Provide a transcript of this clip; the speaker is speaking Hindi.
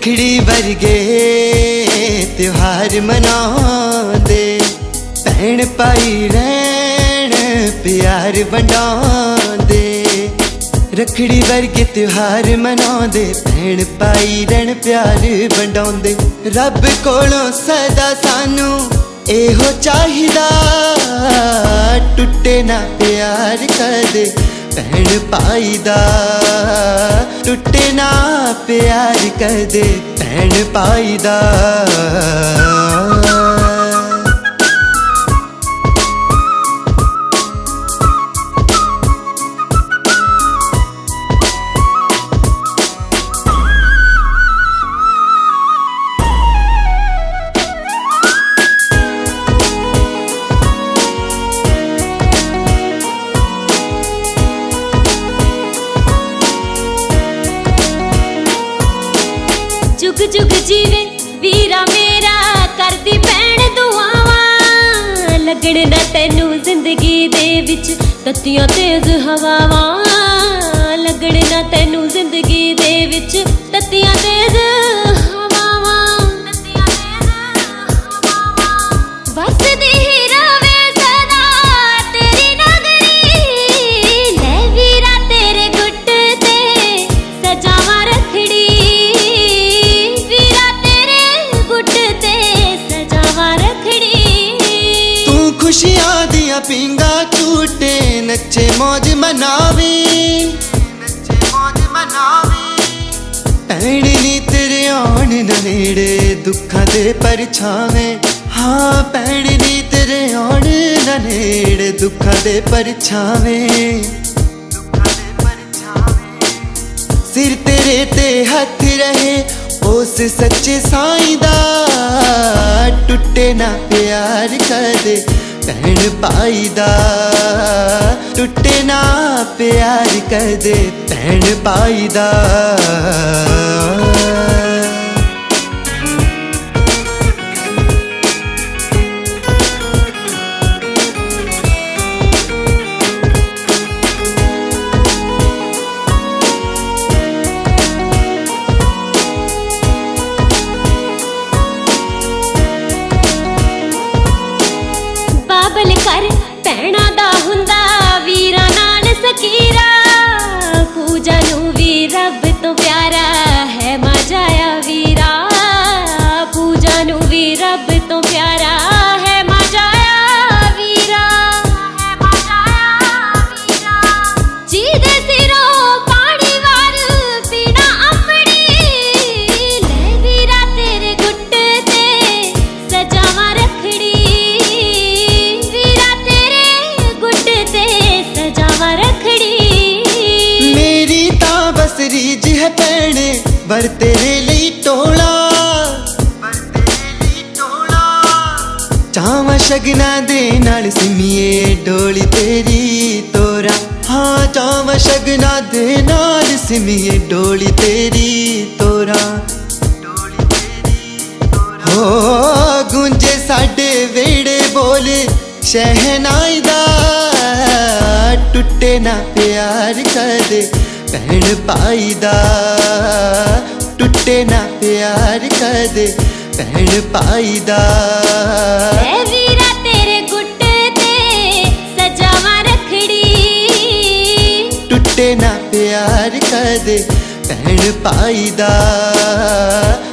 रखड़ी वर्गे त्योहार मनाउंदे, भैन भाई रहण प्यार वंडाउंदे। रखड़ी वर्गे त्योहार मनाउंदे, भैन भाई रहण प्यार वंडाउंदे। रब कोलों सदा सानू एहो चाहिदा, टुटे ना प्यार कदे भैन भाई दा, टुटे ना प्यार कदे भैन भाई दा। जुग जुग जीवे वीरा मेरा, करदी भैन दुआवां। लगण ना तैनू जिंदगी दे विच तत्तियां तेज हवावां, लगण ना तैनू जिंदगी दे विच तत्तियां तेज हवावां। वसदी रवे सदा तेरी नगरी, ले वीरा तेरे गुट ते सजावां रखड़ी। खुशियां दिया पिंगा झूटे नचे मौज मनावी, भैन नी तेरे आउण ना नेड़े दुखां दे परछावे। हाँ भैन नी तेरे आउण ना नेड़े दुखां दे परछावे। सिर तेरे ते हथ रहे उस सच्चे साईं दा, टुटे ना प्यार कदे भैन भाई दा, टुटे ना प्यार कदे भैन भाई दा। कर भैना दा हुंदा वीरा नाल सकीरा, पूजा नू वी रब तो प्यारा है माजाया वीरा। पूजा नू वी रब तो प्यारा है माजाया वीरा। जी दे सिरों पानी वार पीना अपनी, ले वीरा तेरे गुट ते सजावां रखड़ी। मेरी तां बस रीज है भैने वर तेरे लई टोला, चावां शगना दे नाल सिमिये डोली तेरी तोरा। हाँ चावां शगना दे नाल सिमिये डोली तेरी तोरा। हो गुंजे साडे वेड़े बोले शहनाई दा, टुटे ना प्यार कदे भैन भाई दा, टुटे ना प्यार कदे भैन भाई दा। वीरा तेरे गुट ते सजावां रखड़ी, टुटे ना प्यार कदे भैन भाई दा।